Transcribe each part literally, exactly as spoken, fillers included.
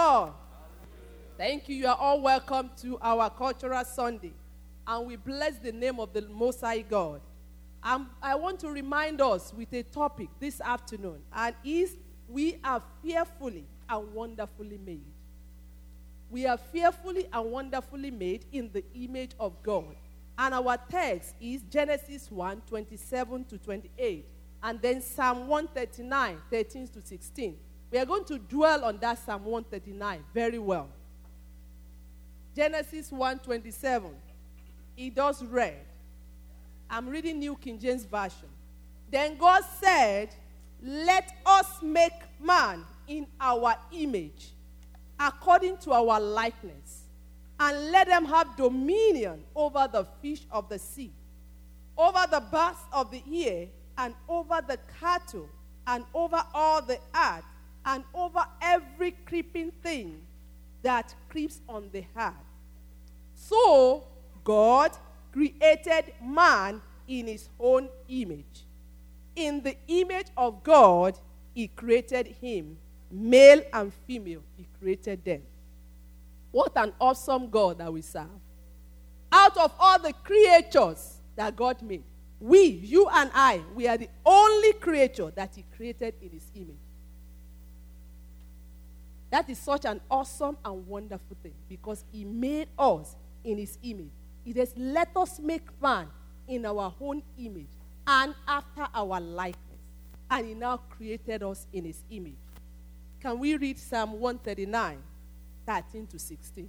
Lord. Thank you. You are all welcome to our Cultural Sunday. And we bless the name of the Most High God. Um, I want to remind us with a topic this afternoon, and is we are fearfully and wonderfully made. We are fearfully and wonderfully made in the image of God. And our text is Genesis one, twenty-seven to twenty-eight. And then Psalm one thirty-nine, thirteen to sixteen. We are going to dwell on that Psalm one thirty-nine very well. Genesis one, twenty-seven. It does read. I'm reading New King James Version. Then God said, let us make man in our image, according to our likeness, and let them have dominion over the fish of the sea, over the birds of the air, and over the cattle, and over all the earth, and over every creeping thing that creeps on the earth. So God created man in his own image. In the image of God, he created him. Male and female, he created them. What an awesome God that we serve. Out of all the creatures that God made, we, you and I, we are the only creature that he created in his image. That is such an awesome and wonderful thing, because he made us in his image. It is, let us make man in our own image and after our likeness. And he now created us in his image. Can we read Psalm one thirty-nine, thirteen to sixteen?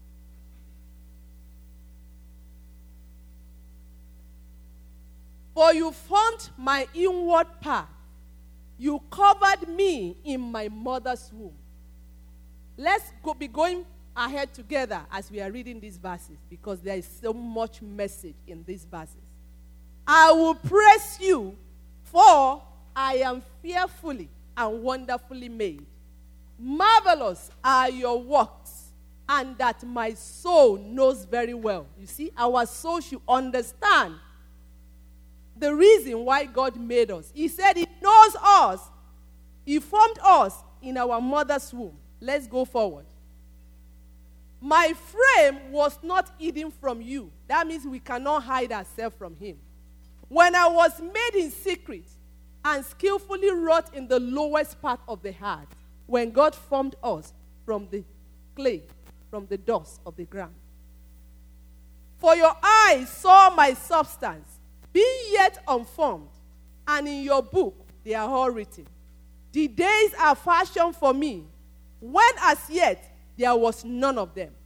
For you formed my inward part. You covered me in my mother's womb. Let's go, be going ahead together as we are reading these verses, because there is so much message in these verses. I will praise you, for I am fearfully and wonderfully made. Marvelous are your works, and that my soul knows very well. You see, our soul should understand the reason why God made us. He said he knows us. He formed us in our mother's womb. Let's go forward. My frame was not hidden from you. That means we cannot hide ourselves from him. When I was made in secret and skillfully wrought in the lowest part of the heart, when God formed us from the clay, from the dust of the ground. For your eyes saw my substance, being yet unformed, and in your book they are all written. The days are fashioned for me, when as yet there was none of them.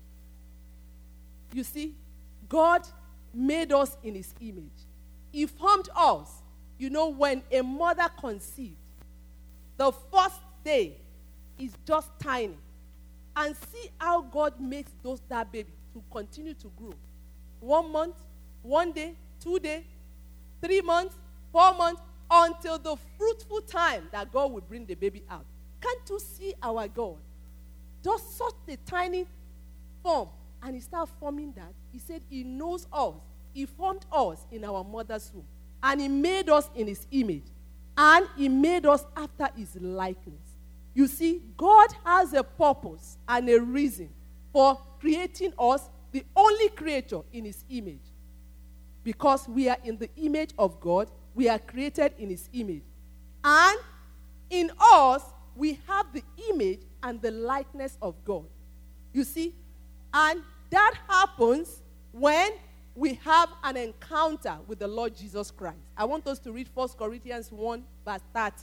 You see, God made us in his image. He formed us. You know, when a mother conceived, the first day is just tiny. And see how God makes those that baby to continue to grow. One month, one day, two days, three months, four months, until the fruitful time that God will bring the baby out. Can't you see our God? Just such a tiny form. And he started forming that. He said he knows us. He formed us in our mother's womb. And he made us in his image. And he made us after his likeness. You see, God has a purpose and a reason for creating us, the only creature in his image. Because we are in the image of God. We are created in his image. And in us, we have the image and the likeness of God. You see? And that happens when we have an encounter with the Lord Jesus Christ. I want us to read First Corinthians one, verse thirty.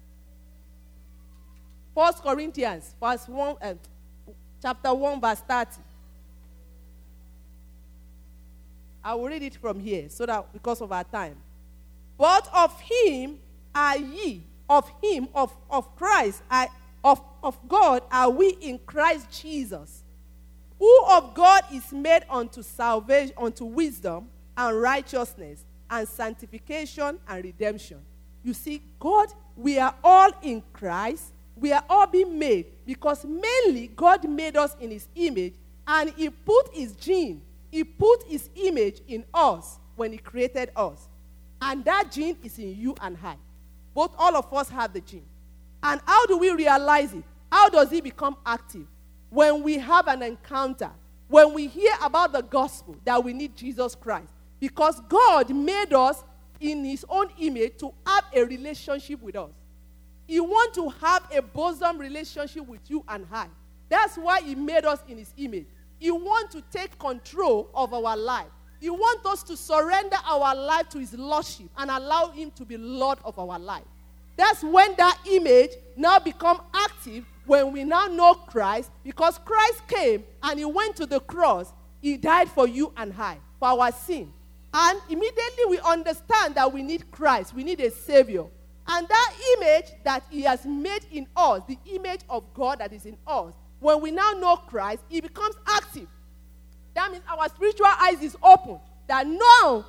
First Corinthians, verse one, uh, chapter one, verse thirty. I will read it from here, so that because of our time. But of him are ye, of him, of, of Christ, I, of, of God are we in Christ Jesus, who of God is made unto salvation, unto wisdom and righteousness and sanctification and redemption. You see, God, we are all in Christ. We are all being made because mainly God made us in his image, and he put his gene, he put his image in us when he created us. And that gene is in you and I. Both, all of us have the gene. And how do we realize it? How does it become active? When we have an encounter, when we hear about the gospel that we need Jesus Christ. Because God made us in his own image to have a relationship with us. He wants to have a bosom relationship with you and I. That's why he made us in his image. He wants to take control of our life. He wants us to surrender our life to his lordship and allow him to be Lord of our life. That's when that image now becomes active, when we now know Christ, because Christ came and he went to the cross. He died for you and I, for our sin. And immediately we understand that we need Christ. We need a Savior. And that image that he has made in us, the image of God that is in us, when we now know Christ, it becomes active. That means our spiritual eyes is open. That now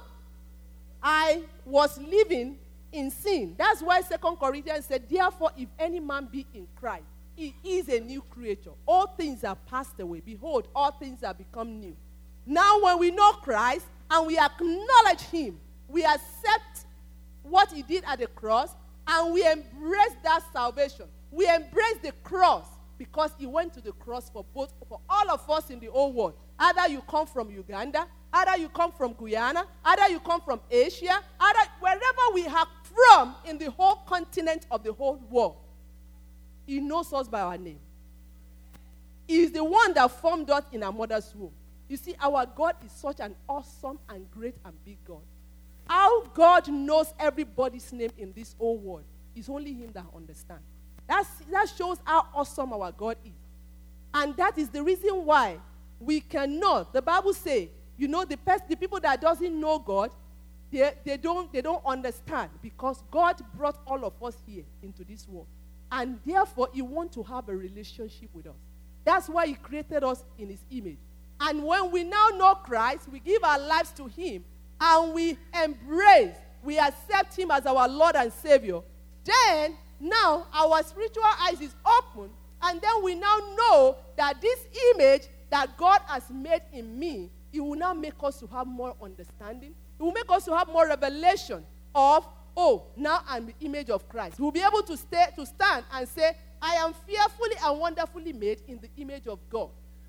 I was living in sin. That's why Second Corinthians said, therefore, if any man be in Christ, he is a new creature. All things are passed away. Behold, all things have become new. Now when we know Christ and we acknowledge him, we accept what he did at the cross, and we embrace that salvation. We embrace the cross, because he went to the cross for both, for all of us in the whole world. Either you come from Uganda, either you come from Guyana, either you come from Asia, either wherever we are from in the whole continent of the whole world. He knows us by our name. He is the one that formed us in our mother's womb. You see, our God is such an awesome and great and big God. How God knows everybody's name in this whole world, it's only him that understands. That's, that shows how awesome our God is. And that is the reason why we cannot. The Bible says, you know, the, pers- the people that doesn't know God, they, they, don't, they don't understand, because God brought all of us here into this world. And therefore, he wants to have a relationship with us. That's why he created us in his image. And when we now know Christ, we give our lives to him, and we embrace, we accept him as our Lord and Savior. Then, now, our spiritual eyes is open, and then we now know that this image that God has made in me, it will now make us to have more understanding. It will make us to have more revelation of, oh, now I'm the image of Christ. We'll be able to stay, to stand and say, I am fearfully and wonderfully made in the image of God.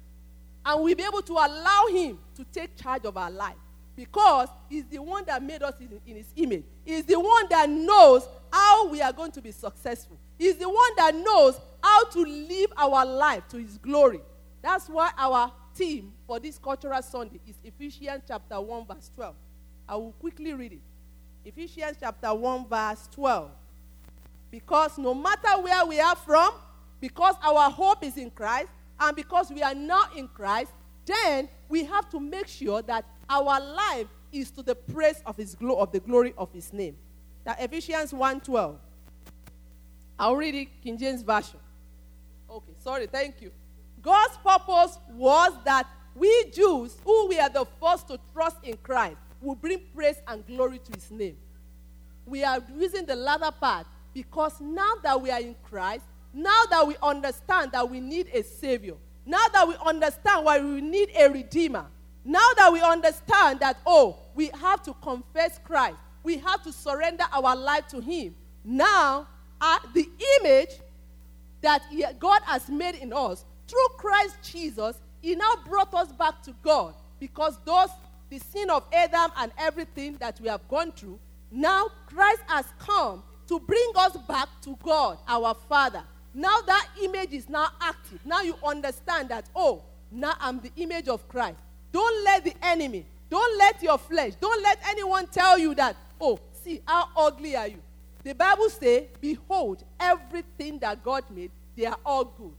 And we'll be able to allow him to take charge of our life, because he's the one that made us in, in his image. He's the one that knows how we are going to be successful. He's the one that knows how to live our life to his glory. That's why our theme for this Cultural Sunday is Ephesians chapter one, verse twelve. I will quickly read it. Ephesians chapter one, verse twelve. Because no matter where we are from, because our hope is in Christ, and because we are now in Christ, then we have to make sure that our life is to the praise of his glo- of the glory of his name. That Ephesians one twelve. I'll read it, King James Version. Okay, sorry, thank you. God's purpose was that we Jews, who we are the first to trust in Christ, will bring praise and glory to his name. We are using the latter part because now that we are in Christ, now that we understand that we need a Savior, now that we understand why we need a Redeemer, now that we understand that, oh, we have to confess Christ, we have to surrender our life to him, now uh, the image that he, God has made in us, through Christ Jesus, he now brought us back to God, because those, the sin of Adam and everything that we have gone through, now Christ has come to bring us back to God, our Father. Now that image is now active. Now you understand that, oh, now I'm the image of Christ. Don't let the enemy, don't let your flesh, don't let anyone tell you that, oh, see, how ugly are you? The Bible says, behold, everything that God made, they are all good.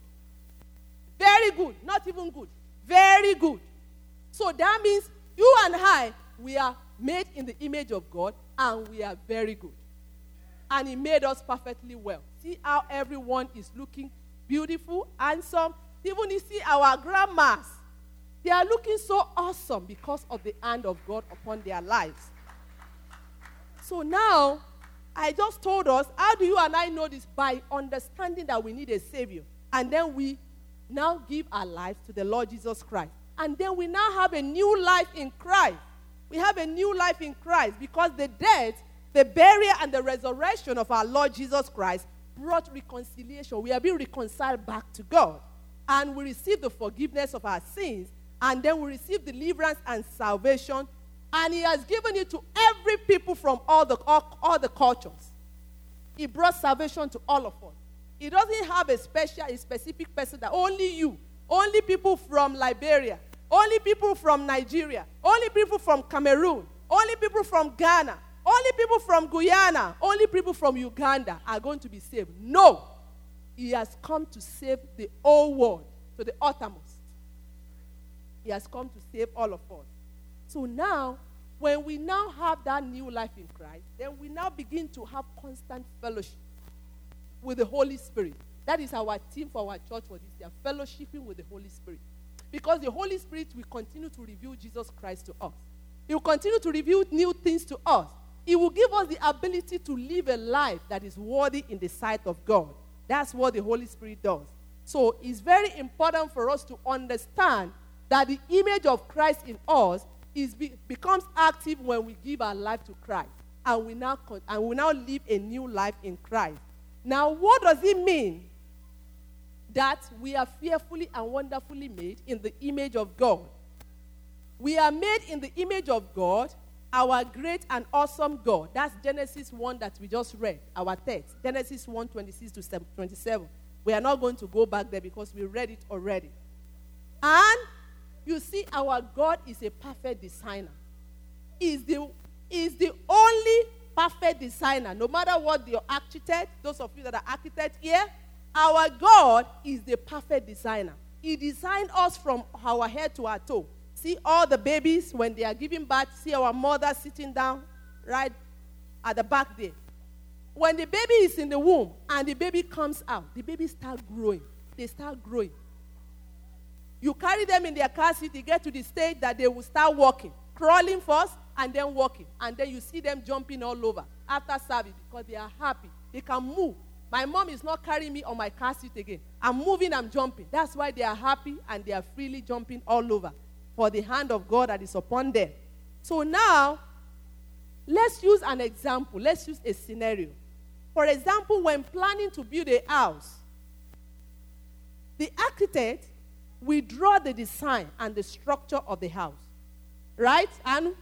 Very good, not even good. Very good. So that means you and I, we are made in the image of God, and we are very good. And he made us perfectly well. See how everyone is looking beautiful, handsome. Even you see our grandmas, they are looking so awesome because of the hand of God upon their lives. So now, I just told us, how do you and I know this? By understanding that we need a Savior. And then we now give our lives to the Lord Jesus Christ. And then we now have a new life in Christ. We have a new life in Christ because the death, the burial, and the resurrection of our Lord Jesus Christ brought reconciliation. We are being reconciled back to God. And we receive the forgiveness of our sins. And then we receive deliverance and salvation. And he has given it to every people from all the, all, all the cultures. He brought salvation to all of us. He doesn't have a special, a specific person that only you, only people from Liberia, only people from Nigeria, only people from Cameroon, only people from Ghana, only people from Guyana, only people from Uganda are going to be saved. No. He has come to save the whole world, to the uttermost. He has come to save all of us. So now, when we now have that new life in Christ, then we now begin to have constant fellowship with the Holy Spirit. That is our theme for our church for this year, fellowshipping with the Holy Spirit. Because the Holy Spirit will continue to reveal Jesus Christ to us. He will continue to reveal new things to us. He will give us the ability to live a life that is worthy in the sight of God. That's what the Holy Spirit does. So it's very important for us to understand that the image of Christ in us is be, becomes active when we give our life to Christ. And we, now, and we now live a new life in Christ. Now, what does it mean that we are fearfully and wonderfully made in the image of God? We are made in the image of God, our great and awesome God. That's Genesis one that we just read, our text. Genesis one, twenty-six to twenty-seven. We are not going to go back there because we read it already. And you see, our God is a perfect designer. He's the, he's the only perfect designer. No matter what the architect, those of you that are architects here, our God is the perfect designer. He designed us from our head to our toe. See all the babies when they are giving birth, see our mother sitting down right at the back there. When the baby is in the womb and the baby comes out, the baby starts growing. They start growing. You carry them in their car seat, they get to the stage that they will start walking, crawling first and then walking. And then you see them jumping all over after service because they are happy. They can move. My mom is not carrying me on my car seat again. I'm moving, I'm jumping. That's why they are happy and they are freely jumping all over for the hand of God that is upon them. So now, let's use an example. Let's use a scenario. For example, when planning to build a house, the architect will draw the design and the structure of the house. Right? And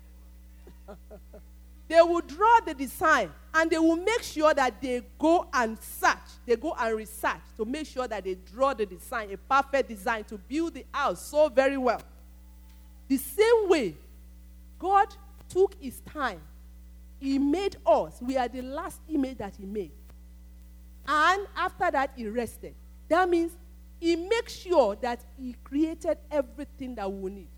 they will draw the design and they will make sure that they go and search. They go and research to make sure that they draw the design, a perfect design to build the house so very well. The same way, God took his time. He made us. We are the last image that he made. And after that, he rested. That means he makes sure that he created everything that we need.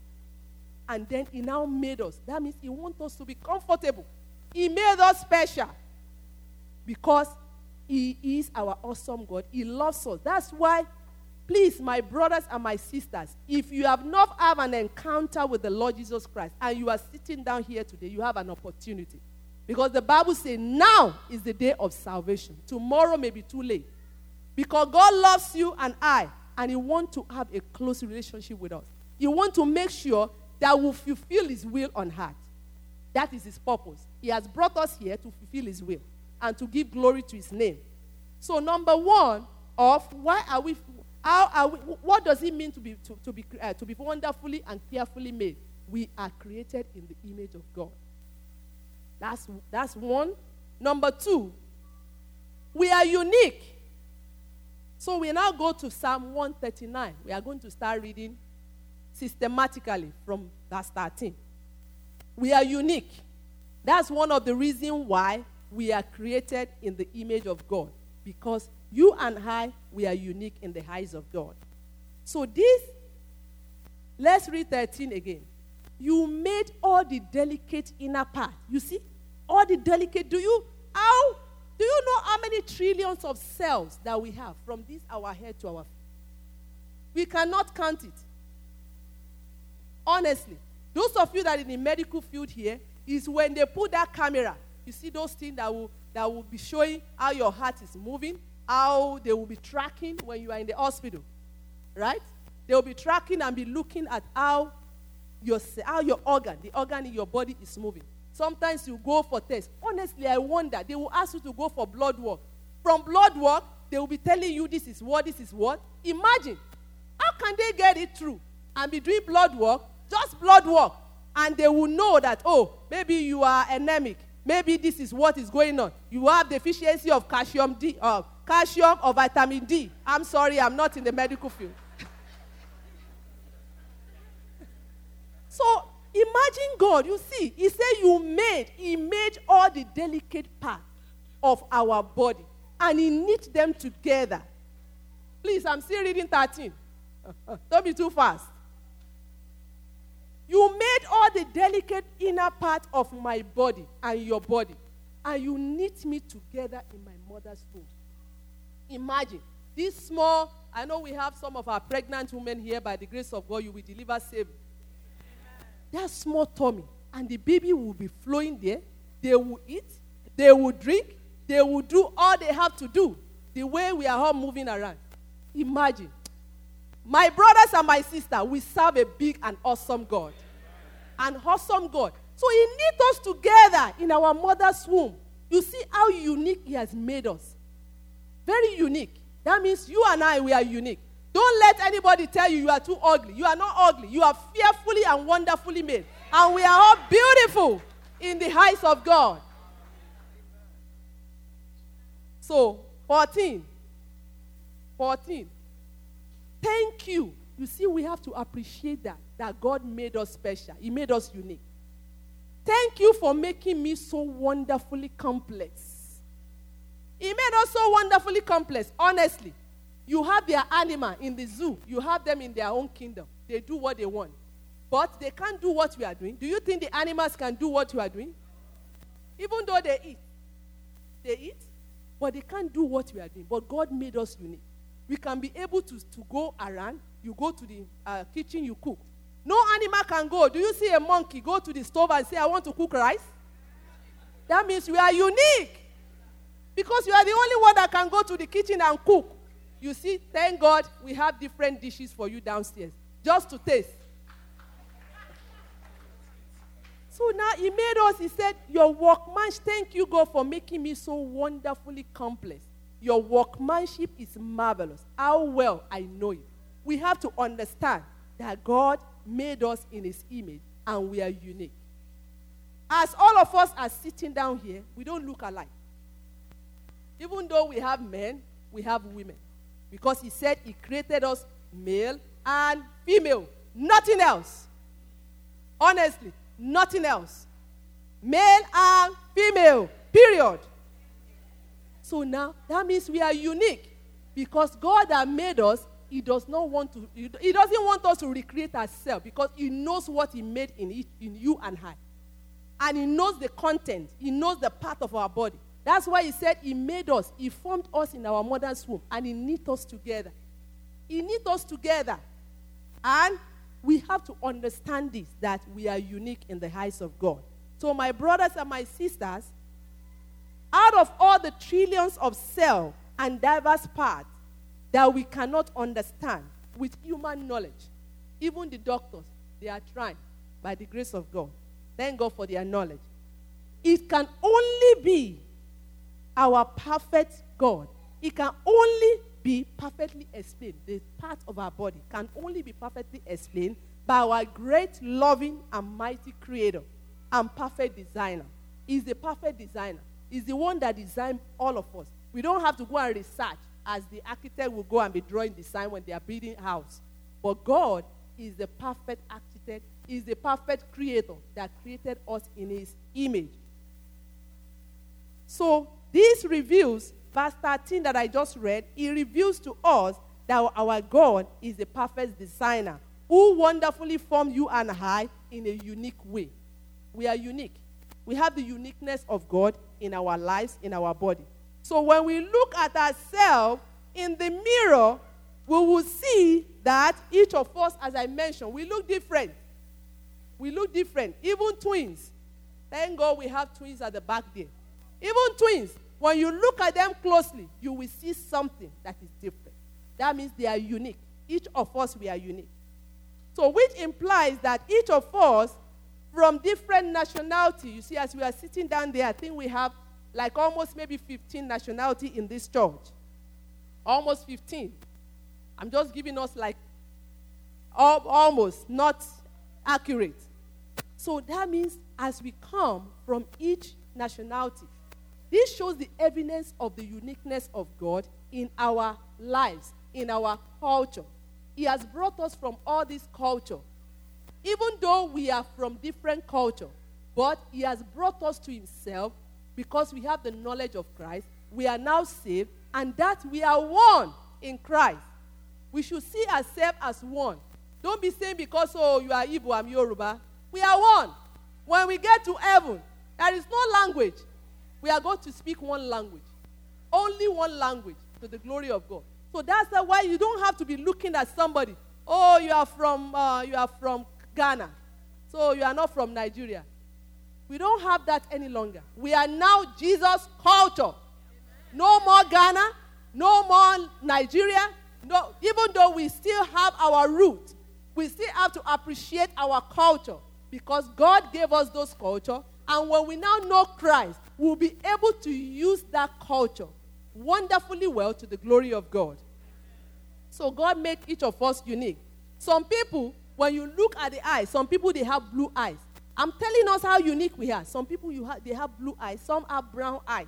And then he now made us. That means he wants us to be comfortable. He made us special because he is our awesome God. He loves us. That's why, please, my brothers and my sisters, if you have not had an encounter with the Lord Jesus Christ and you are sitting down here today, you have an opportunity. Because the Bible says now is the day of salvation. Tomorrow may be too late. Because God loves you and I, and he wants to have a close relationship with us. He wants to make sure that we fulfill his will on earth. That is his purpose. He has brought us here to fulfill his will and to give glory to his name. So number one of why are we, how are we, what does it mean to be, to, to be, uh, to be wonderfully and carefully made? We are created in the image of God. That's, that's one. Number two, we are unique. So we now go to Psalm one thirty-nine. We are going to start reading systematically from verse thirteen. We are unique. That's one of the reasons why we are created in the image of God. Because you and I, we are unique in the eyes of God. So this, let's read thirteen again. You made all the delicate inner part. You see? All the delicate, do you, how, do you know how many trillions of cells that we have from this our head to our feet? We cannot count it. Honestly. Those of you that are in the medical field here, is when they put that camera, you see those things that will, that will be showing how your heart is moving, how they will be tracking when you are in the hospital, right? They will be tracking and be looking at how your, how your organ, the organ in your body is moving. Sometimes you go for tests. Honestly, I wonder, they will ask you to go for blood work. From blood work, they will be telling you this is what, this is what. Imagine, how can they get it through and be doing blood work, just blood work, and they will know that, oh, maybe you are anemic. Maybe this is what is going on. You have deficiency of calcium D, uh, calcium or vitamin D. I'm sorry, I'm not in the medical field. So imagine God, you see, he said you made, he made all the delicate parts of our body, and he knit them together. Please, I'm still reading thirteen. Don't be too fast. You made all the delicate inner part of my body and your body, and you knit me together in my mother's womb. Imagine, this small, I know we have some of our pregnant women here, by the grace of God, you will deliver safe. That small tummy, and the baby will be flowing there. They will eat, they will drink, they will do all they have to do, the way we are all moving around. Imagine. My brothers and my sister, we serve a big and awesome God. An awesome God. So he knit us together in our mother's womb. You see how unique he has made us. Very unique. That means you and I, we are unique. Don't let anybody tell you you are too ugly. You are not ugly. You are fearfully and wonderfully made. And we are all beautiful in the eyes of God. So, fourteen. fourteen. Thank you. You see, we have to appreciate that, that God made us special. He made us unique. Thank you for making me so wonderfully complex. He made us so wonderfully complex. Honestly, you have their animal in the zoo. You have them in their own kingdom. They do what they want. But they can't do what we are doing. Do you think the animals can do what you are doing? Even though they eat. They eat, but they can't do what we are doing. But God made us unique. We can be able to, to go around. You go to the uh, kitchen, you cook. No animal can go. Do you see a monkey go to the stove and say, I want to cook rice? That means we are unique. Because you are the only one that can go to the kitchen and cook. You see, thank God we have different dishes for you downstairs. Just to taste. So now he made us, he said, your workmanship, thank you, God, for making me so wonderfully complex. Your workmanship is marvelous. How well I know it. We have to understand that God made us in his image and we are unique. As all of us are sitting down here, we don't look alike. Even though we have men, we have women. Because he said he created us male and female. Nothing else. Honestly, nothing else. Male and female. Period. So now, that means we are unique. Because God that made us, he does not want to, he doesn't want us to recreate ourselves because he knows what he made in, it, in you and I. And he knows the content. He knows the part of our body. That's why he said he made us. He formed us in our mother's womb. And he knit us together. He knit us together. And we have to understand this, that we are unique in the eyes of God. So my brothers and my sisters, out of all the trillions of cells and diverse parts that we cannot understand with human knowledge, even the doctors, they are trying by the grace of God. Thank God for their knowledge. It can only be our perfect God. It can only be perfectly explained. The part of our body can only be perfectly explained by our great, loving, and mighty Creator and perfect designer. He's the perfect designer. He's the one that designed all of us. We don't have to go and research as the architect will go and be drawing design when they are building a house. But God is the perfect architect. He's the perfect creator that created us in his image. So this reveals, verse thirteen that I just read, it reveals to us that our God is the perfect designer who wonderfully formed you and I in a unique way. We are unique. We have the uniqueness of God in our lives, in our body. So when we look at ourselves in the mirror, we will see that each of us, as I mentioned, we look different. We look different. Even twins. Thank God we have twins at the back there. Even twins, when you look at them closely, you will see something that is different. That means they are unique. Each of us, we are unique. So which implies that each of us, from different nationality, you see, as we are sitting down there, I think we have like almost maybe fifteen nationalities in this church. Almost fifteen. I'm just giving us like al- almost, not accurate. So that means as we come from each nationality, this shows the evidence of the uniqueness of God in our lives, in our culture. He has brought us from all this culture. Even though we are from different culture, but he has brought us to himself because we have the knowledge of Christ. We are now saved, and that we are one in Christ. We should see ourselves as one. Don't be saying because, oh, you are Igbo, I'm Yoruba. We are one. When we get to heaven, there is no language. We are going to speak one language. Only one language to the glory of God. So that's why you don't have to be looking at somebody. Oh, you are from uh, you are from Ghana. So you are not from Nigeria. We don't have that any longer. We are now Jesus culture. No more Ghana, no more Nigeria. No, even though we still have our roots, we still have to appreciate our culture because God gave us those culture. And when we now know Christ, we'll be able to use that culture wonderfully well to the glory of God. So God made each of us unique. Some people, when you look at the eyes, some people, they have blue eyes. I'm telling us how unique we are. Some people, you have, they have blue eyes. Some have brown eyes.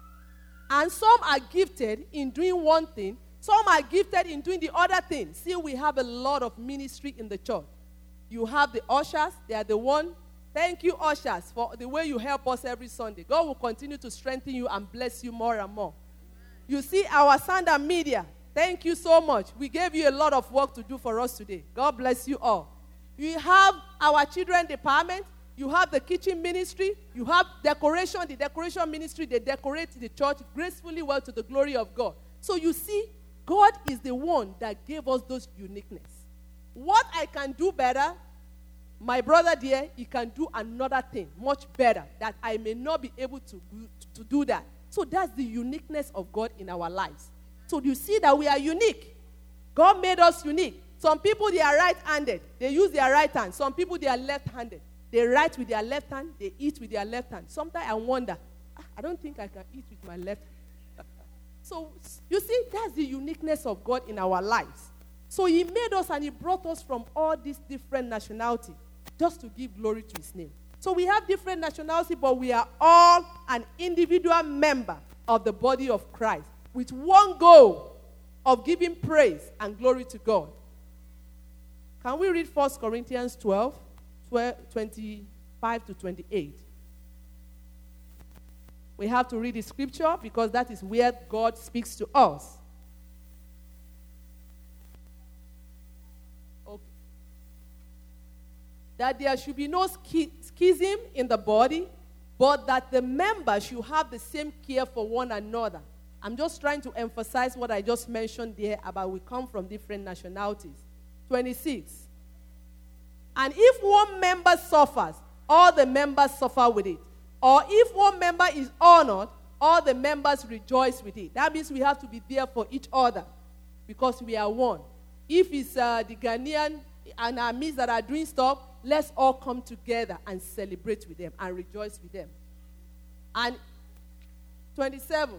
And some are gifted in doing one thing. Some are gifted in doing the other thing. See, we have a lot of ministry in the church. You have the ushers. They are the one. Thank you, ushers, for the way you help us every Sunday. God will continue to strengthen you and bless you more and more. You see, our sound and media, thank you so much. We gave you a lot of work to do for us today. God bless you all. You have our children department. You have the kitchen ministry. You have decoration. The decoration ministry, they decorate the church gracefully well to the glory of God. So you see, God is the one that gave us those uniqueness. What I can do better, my brother dear, he can do another thing much better that I may not be able to, to do that. So that's the uniqueness of God in our lives. So you see that we are unique. God made us unique. Some people, they are right-handed. They use their right hand. Some people, they are left-handed. They write with their left hand. They eat with their left hand. Sometimes I wonder, ah, I don't think I can eat with my left hand. So you see, that's the uniqueness of God in our lives. So he made us and he brought us from all these different nationalities just to give glory to his name. So we have different nationalities, but we are all an individual member of the body of Christ with one goal of giving praise and glory to God. Can we read First Corinthians twelve, twenty-five to twenty-eight? We have to read the scripture because that is where God speaks to us. Okay. That there should be no schism in the body, but that the members should have the same care for one another. I'm just trying to emphasize what I just mentioned there about we come from different nationalities. twenty-six. And if one member suffers, all the members suffer with it. Or if one member is honored, all the members rejoice with it. That means we have to be there for each other because we are one. If it's uh, the Ghanaian and our mates that are doing stuff, let's all come together and celebrate with them and rejoice with them. And twenty-seven.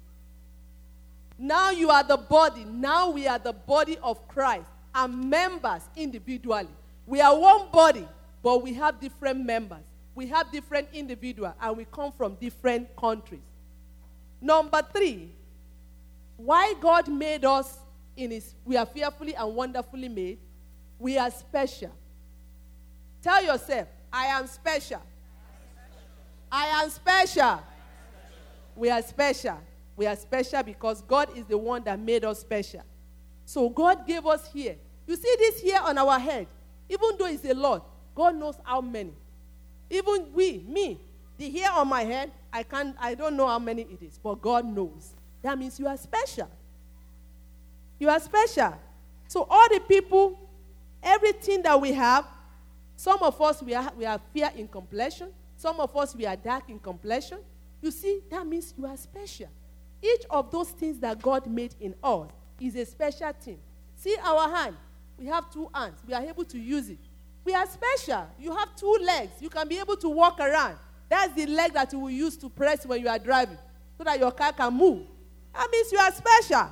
Now you are the body. Now we are the body of Christ and members individually. We are one body, but we have different members. We have different individuals, and we come from different countries. Number three, why God made us in his, we are fearfully and wonderfully made. We are special. Tell yourself, I am special. I am special. We are special. We are special because God is the one that made us special. So God gave us here. You see this here on our head? Even though it's a lot, God knows how many. Even we, me, the hair on my head, I can't, I don't know how many it is, but God knows. That means you are special. You are special. So all the people, everything that we have, some of us, we are, we are fair in complexion. Some of us, we are dark in complexion. You see, that means you are special. Each of those things that God made in us is a special thing. See our hand. We have two hands. We are able to use it. We are special. You have two legs. You can be able to walk around. That's the leg that you will use to press when you are driving, so that your car can move. That means you are special.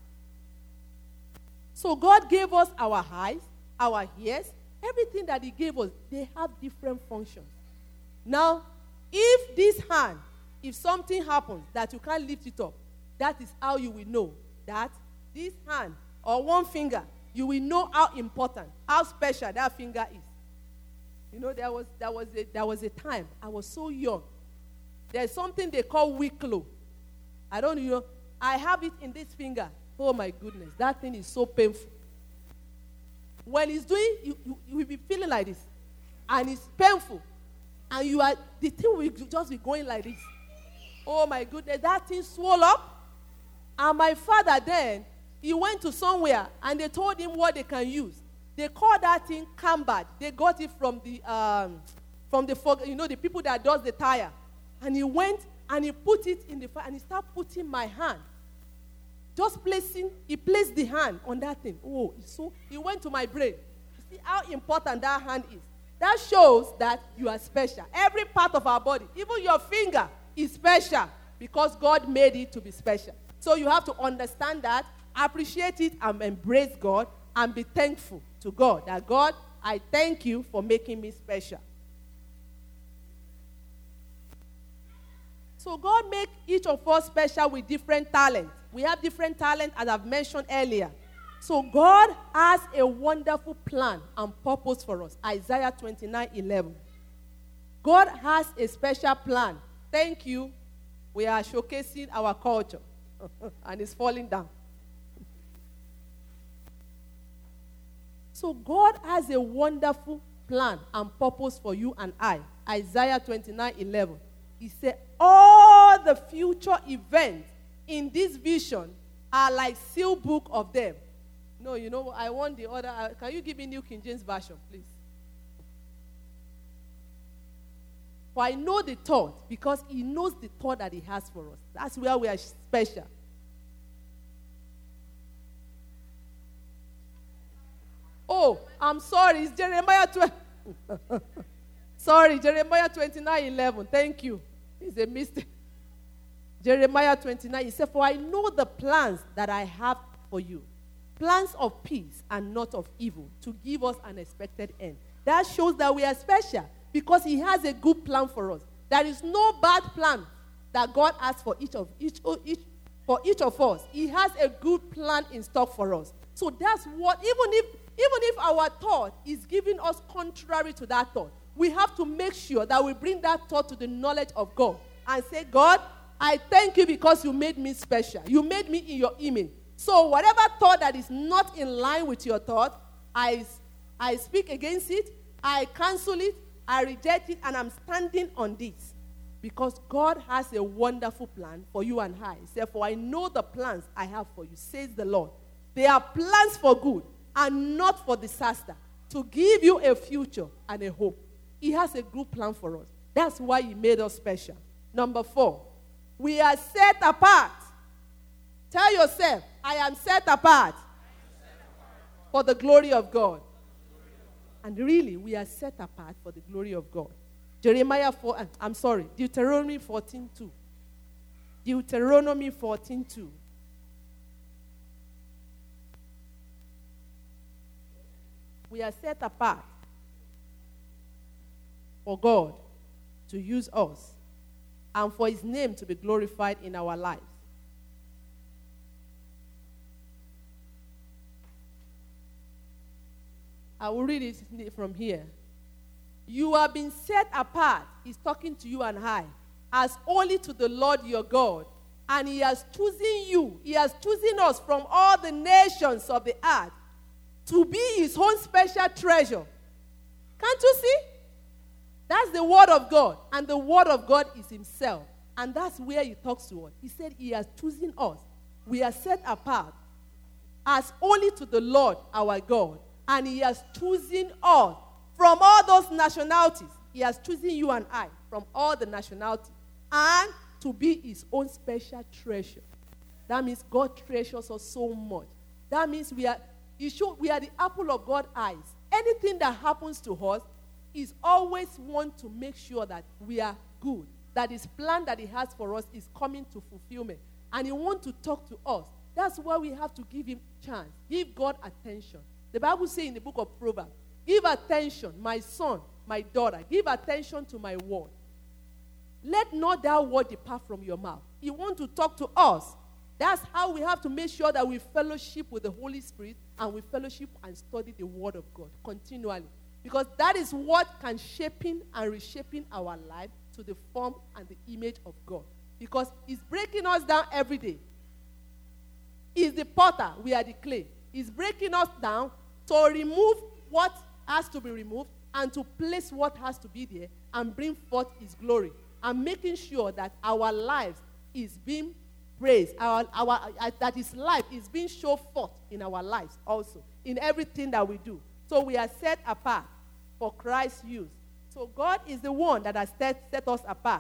So God gave us our eyes, our ears, everything that he gave us, they have different functions. Now, if this hand, if something happens that you can't lift it up, that is how you will know that this hand or one finger, you will know how important, how special that finger is. You know, there was there was a, there was a time I was so young. There's something they call wicklow. I don't know. I have it in this finger. Oh my goodness, that thing is so painful. When it's doing, you, you, you will be feeling like this, and it's painful, and you are the thing will just be going like this. Oh my goodness, that thing swelled up, and my father then he went to somewhere and they told him what they can use. They call that thing cambad. They got it from the um, from the you know the people that does the tire, and he went and he put it in the fire and he started putting my hand. Just placing, he placed the hand on that thing. Oh, so he went to my brain. You see how important that hand is. That shows that you are special. Every part of our body, even your finger, is special because God made it to be special. So you have to understand that, appreciate it, and embrace God, and be thankful to God. That God, I thank you for making me special. So God made each of us special with different talents. We have different talents, as I've mentioned earlier. So God has a wonderful plan and purpose for us. Isaiah twenty-nine eleven. God has a special plan. Thank you. We are showcasing our culture. And it's falling down. So God has a wonderful plan and purpose for you and I. Isaiah twenty-nine eleven. He said, all the future events in this vision are like sealed book of them. No, you know, I want the other. Uh, can you give me New King James Version, please? For I know the thought, because he knows the thought that he has for us. That's where we are special. Oh, I'm sorry. It's Jeremiah twelve. Sorry, Jeremiah twenty-nine eleven. Thank you. It's a mistake. Jeremiah twenty-nine, he said, for I know the plans that I have for you. Plans of peace and not of evil, to give us an expected end. That shows that we are special because he has a good plan for us. There is no bad plan that God has for each of each, each for each of us. He has a good plan in stock for us. So that's what, even if even if our thought is giving us contrary to that thought, we have to make sure that we bring that thought to the knowledge of God and say, God, I thank you because you made me special. You made me in your image. So whatever thought that is not in line with your thought, I, I speak against it, I cancel it, I reject it, and I'm standing on this. Because God has a wonderful plan for you and I. He said, for I know the plans I have for you, says the Lord. They are plans for good and not for disaster, to give you a future and a hope. He has a good plan for us. That's why he made us special. Number four, we are set apart. Tell yourself, I am set apart for the glory of God. And really, we are set apart for the glory of God. Jeremiah four, I'm sorry, Deuteronomy fourteen two. Deuteronomy fourteen two. We are set apart for God to use us and for his name to be glorified in our lives. I will read it from here. You have been set apart, he's talking to you and I, as holy to the Lord your God. And he has chosen you, he has chosen us from all the nations of the earth to be his own special treasure. Can't you see? That's the word of God. And the word of God is himself. And that's where he talks to us. He said he has chosen us. We are set apart as holy to the Lord our God. And he has chosen us from all those nationalities. He has chosen you and I from all the nationalities. And to be his own special treasure. That means God treasures us so much. That means we are, he should, we are the apple of God's eyes. Anything that happens to us, is always want to make sure that we are good, that his plan that he has for us is coming to fulfillment. And he wants to talk to us. That's why we have to give him chance. Give God attention. The Bible says in the book of Proverbs, give attention, my son, my daughter. Give attention to my word. Let not that word depart from your mouth. He wants to talk to us. That's how we have to make sure that we fellowship with the Holy Spirit and we fellowship and study the word of God continually. Because that is what can shaping and reshaping our life to the form and the image of God. Because he's breaking us down every day. He's the potter, we are the clay. He's breaking us down to remove what has to be removed and to place what has to be there and bring forth his glory. And making sure that our lives is being praised, our, our, uh, that his life is being shown forth in our lives also, in everything that we do. So we are set apart for Christ's use. So God is the one that has set, set us apart.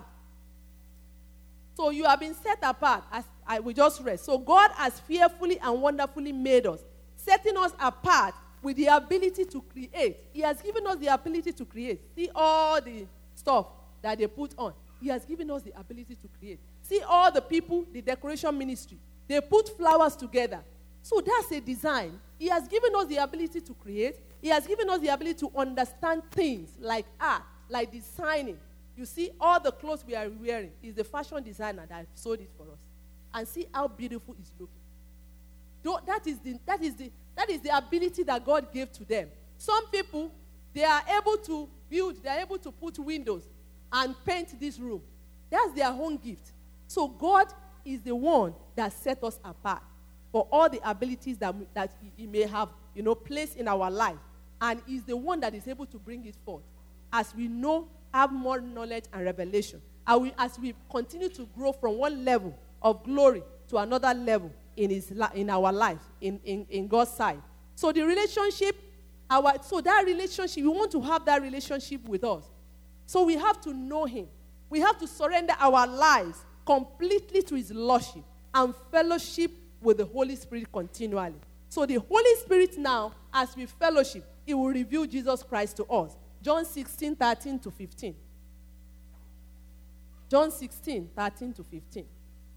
So you have been set apart, as I will just read. So God has fearfully and wonderfully made us, setting us apart with the ability to create. He has given us the ability to create. See all the stuff that they put on. He has given us the ability to create. See all the people, the decoration ministry. They put flowers together. So that's a design. He has given us the ability to create. He has given us the ability to understand things like art, like designing. You see, all the clothes we are wearing is the fashion designer that sewed it for us. And see how beautiful it's looking. Though that is the, that is the, that is the ability that God gave to them. Some people, they are able to build, they are able to put windows and paint this room. That's their own gift. So God is the one that set us apart for all the abilities that, that he may have, you know, placed in our life. And he's the one that is able to bring it forth. As we know, have more knowledge and revelation. And we, as we continue to grow from one level of glory to another level in his in our lives, in, in, in God's side. So the relationship, our so that relationship, we want to have that relationship with us. So we have to know him. We have to surrender our lives completely to his lordship and fellowship with the Holy Spirit continually. So the Holy Spirit now, as we fellowship, it will reveal Jesus Christ to us. John sixteen, thirteen to fifteen. John sixteen, thirteen to fifteen.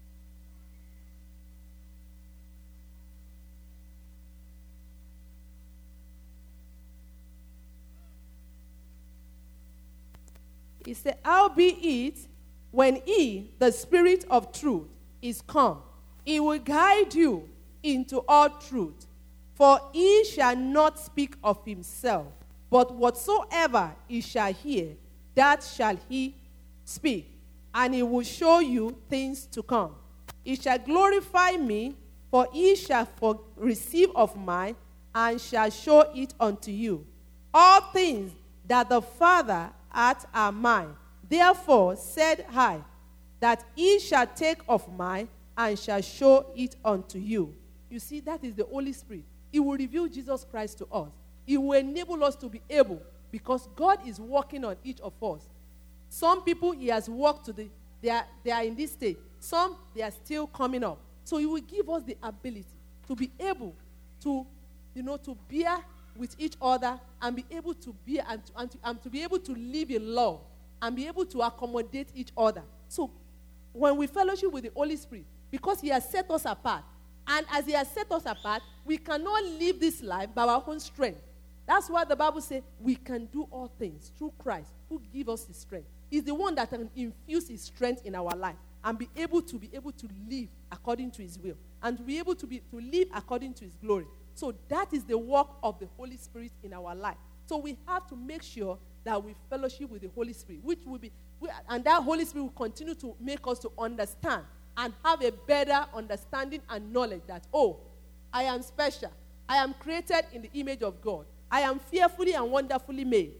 He said, howbeit, when he, the Spirit of truth, is come, he will guide you into all truth. For he shall not speak of himself, but whatsoever he shall hear, that shall he speak, and he will show you things to come. He shall glorify me, for he shall for receive of mine, and shall show it unto you. All things that the Father hath are mine. Therefore said I, that he shall take of mine, and shall show it unto you. You see, that is the Holy Spirit. He will reveal Jesus Christ to us. He will enable us to be able, because God is working on each of us. Some people he has worked to the, they are, they are in this state. Some, they are still coming up. So he will give us the ability to be able to, you know, to bear with each other and be able to bear and to, and to, and to be able to live in love and be able to accommodate each other. So when we fellowship with the Holy Spirit, because he has set us apart, and as he has set us apart, we cannot live this life by our own strength. That's why the Bible says we can do all things through Christ, who gives us his strength. He's the one that can infuse his strength in our life and be able to be able to live according to his will and to be able to be to live according to his glory. So that is the work of the Holy Spirit in our life. So we have to make sure that we fellowship with the Holy Spirit, which will be, and that Holy Spirit will continue to make us to understand and have a better understanding and knowledge that, oh, I am special. I am created in the image of God. I am fearfully and wonderfully made.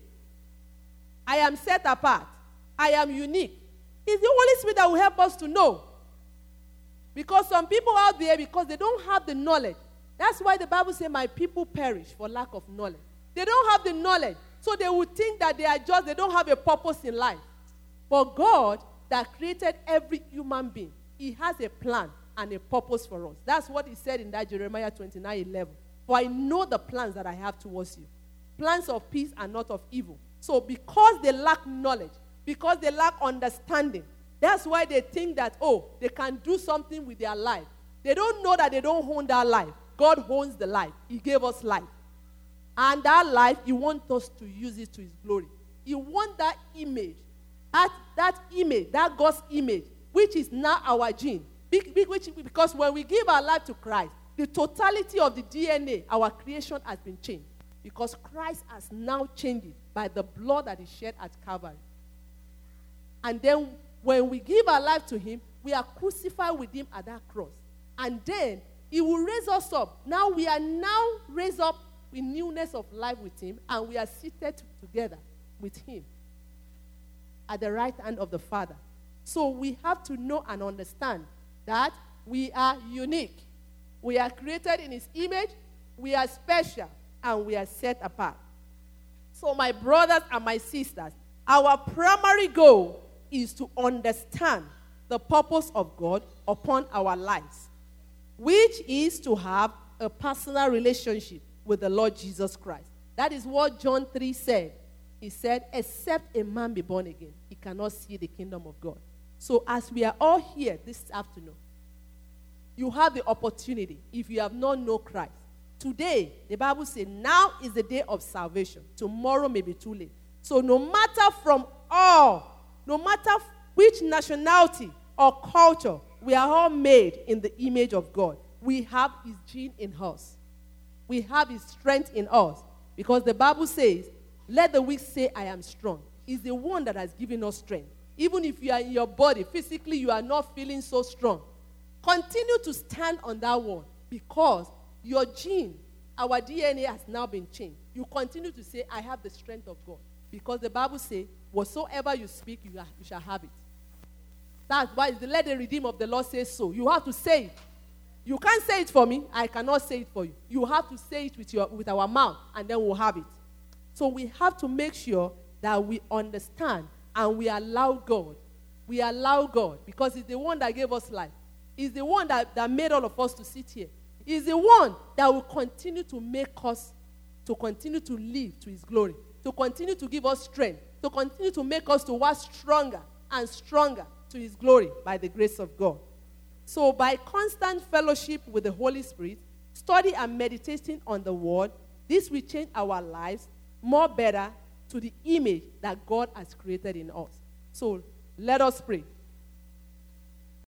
I am set apart. I am unique. It's the Holy Spirit that will help us to know. Because some people out there, because they don't have the knowledge, that's why the Bible says, my people perish for lack of knowledge. They don't have the knowledge. So they would think that they are just, they don't have a purpose in life. But God that created every human being, he has a plan and a purpose for us. That's what he said in that Jeremiah twenty-nine eleven. For I know the plans that I have towards you. Plans of peace and not of evil. So because they lack knowledge, because they lack understanding, that's why they think that, oh, they can do something with their life. They don't know that they don't own that life. God owns the life. He gave us life. And that life, He wants us to use it to His glory. He wants that image, that, that image, that God's image, which is now our gene. Which, because when we give our life to Christ, the totality of the D N A, our creation has been changed. Because Christ has now changed it by the blood that He shed at Calvary. And then when we give our life to Him, we are crucified with Him at that cross. And then He will raise us up. Now we are now raised up in newness of life with Him, and we are seated together with Him at the right hand of the Father. So we have to know and understand that we are unique. We are created in His image, we are special, and we are set apart. So my brothers and my sisters, our primary goal is to understand the purpose of God upon our lives, which is to have a personal relationship with the Lord Jesus Christ. That is what John three said. He said, except a man be born again, he cannot see the kingdom of God. So as we are all here this afternoon, you have the opportunity, if you have not known Christ. Today, the Bible says, now is the day of salvation. Tomorrow may be too late. So no matter from all, no matter which nationality or culture, we are all made in the image of God. We have His gene in us. We have His strength in us. Because the Bible says, let the weak say, I am strong. He's the one that has given us strength. Even if you are in your body, physically you are not feeling so strong, continue to stand on that word, because your gene, our D N A has now been changed. You continue to say, I have the strength of God. Because the Bible says, whatsoever you speak, you, are, you shall have it. That's why the let the redeemed of the Lord say so. You have to say it. You can't say it for me. I cannot say it for you. You have to say it with, your, with our mouth, and then we'll have it. So we have to make sure that we understand and we allow God. We allow God, because He's the one that gave us life. He's the one that, that made all of us to sit here. He's the one that will continue to make us, to continue to live to His glory, to continue to give us strength, to continue to make us to work stronger and stronger to His glory by the grace of God. So by constant fellowship with the Holy Spirit, study and meditating on the Word, this will change our lives more better to the image that God has created in us. So let us pray.